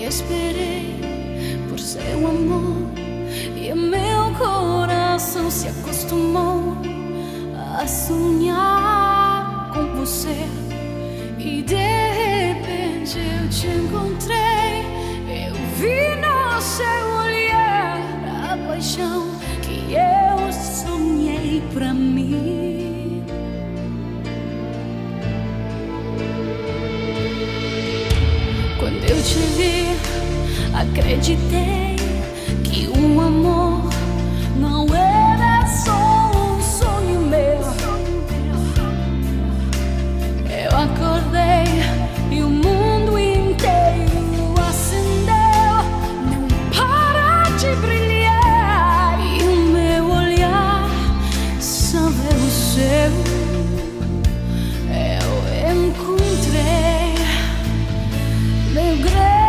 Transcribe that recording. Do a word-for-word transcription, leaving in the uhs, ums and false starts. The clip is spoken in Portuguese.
esperei por seu amor e meu coração se acostumou a sonhar com você. E de repente eu te encontrei, eu vi no seu olhar a paixão que eu sonhei pra mim. Quando eu te vi, acreditei que o amor não era só um sonho meu. Eu acordei e o mundo inteiro acendeu, não para de brilhar, e o meu olhar só vê o seu. Eu encontrei meu grande